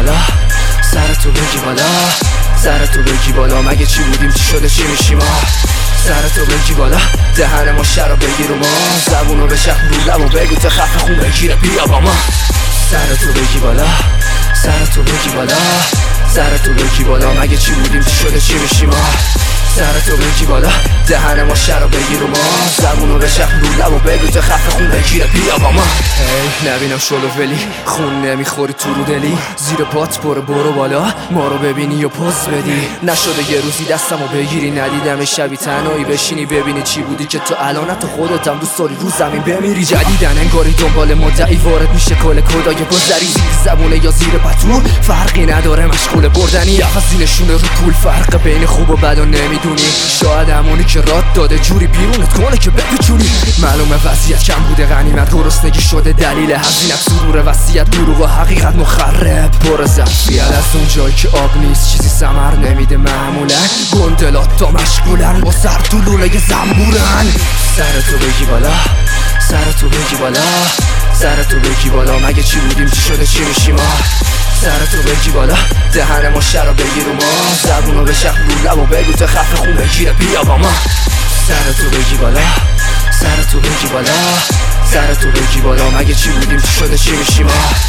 بالا، سرتو بگی بالا، سرتو بگی بالا. مگه چی بودیم چی شده چی میشیم ما؟ سرتو بگی بالا، دهن ما شراب بگیر و ما زبونو بشک رو لب و بگو تا خفه خون بگیره بیا با ما. سرتو بگی بالا، سرتو بگی بالا، سرتو بگی بالا. مگه چی بودیم چی شده چی میشیم ما؟ سرتو بگی بالا، دهن ما شراب بگیر و ما زبونو بشک رو لب و بگو تا خفه خون بگیره بیا با ما. هی نبینم شلو ولی خون نمیخوری تو رو دلی، زیر پات برو بالا ما رو ببینی و پوز بدی. نشده یه روزی دستمو بگیری ندیدم شبی تنهایی بشینی ببینی چی بودی که تو الان تو خودتم دوست داری رو زمین بمیری. جدیدن انگاری دنبال مدعی وارد میشه کل کدای گذری، زیر زبونه یا زیر پتو فرقی نداره مشغول بردنی. عوضی نشونه رو پول فرق بین خوب و بد و نمیدونی. شاید همونی که راد داده جوری بیرونت کنه که بپیچونی. معلومه وضعیت کم بوده غنیمت گرسنگی شده دلیل هزینت سرور وصیت دروغ و حقیقت مخرب پر ظرفیت. از اون جایی که آب نیست چیزی ثمر نمیده معمولا، گندلات تا مشغولن با سر تو لوله زنبورن. سرتو بگی بالا، سرتو بگی بالا، سرتو بگی بالا. مگه چی بودیم چی شده چی میشیم ما؟ سرتو بگی بالا، دهن ما شراب بگیر و ما زبونو بشک رو لب و بگو تا خفه خون بگیره بیا با ما. سرتو بگی بالا، سرتو بگی بالا، سرتو بگی بالا. مگه چی بودیم چی شده چی میشیم ما؟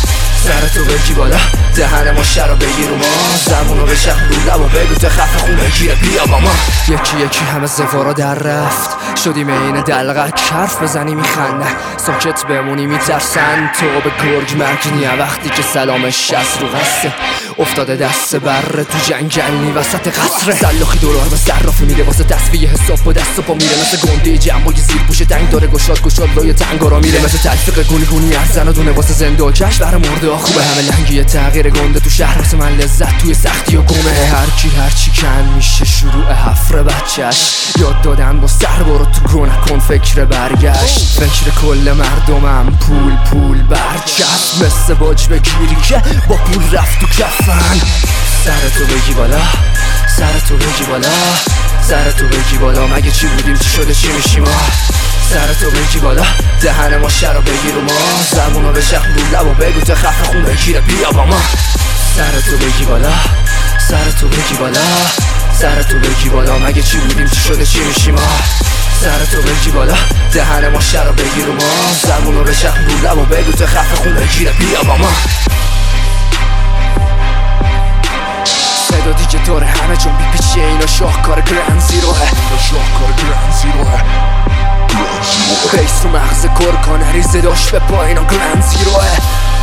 سرتو بگی بالا، دهن ما شراب بگیر و ما زبونو بشک رو لب و بگو تا خفه خون بگیره بیا با ما. یکی یکی همه زوارا در رفت شدیم این دلغک، حرف بزنی میخندن ساکت بمونی میترسن. تو به گرگ مرگنیه وقتی که سلامش از رو قصه افتاده دست بره تو جنگلی وسط قصره. سلاخی دلار به صرافی میده واسه تصفیه حساب با دست و پا میره، مثل گنده جنبای زیر پوش تنگ داره گشاد لای تنگارا میره، مثل تلفیق گونی از زن و دونه واسه زنده و کش برای مرده خوبه. همه لنگی تغییر گنده تو شهر واسه من لذت توی سختی و گمه. هرچی کن میشه شروع حفر بچهش، یاد دادن با سر برو تو گو نکن فکر برگشت. فکر کل مردمم پول برچست، مثل باج بگیری که با پول رفت تو کفن. سرتو بگی بالا، سرتو بگی بالا، سرتو بگی بالا. مگه چی بودیم چی شده چی میشیم ما؟ سرتو بگی بالا، دهن ما شراب بگیر و ما زبونو بشک رو لب و بگو تا خفه خون بگیره بیا با ما. سرتو بگی بالا، سرتو بگی بالا، سرتو بگی بالا. مگه چی بودیم چی شده چی میشیم ما؟ سرتو بگی بالا، دهن ما شراب بگیر و ما زبونو بشک رو لب و بگو تا خفه خون بگیره بیا با ما. صدا دیگه داره همه چون بیپیچیه اینا شاهکار گرند زیروه، شاهکار گرند زیروه. بیس رو مغز کرکانه ریزه داشت به پایینا گرند زیروه.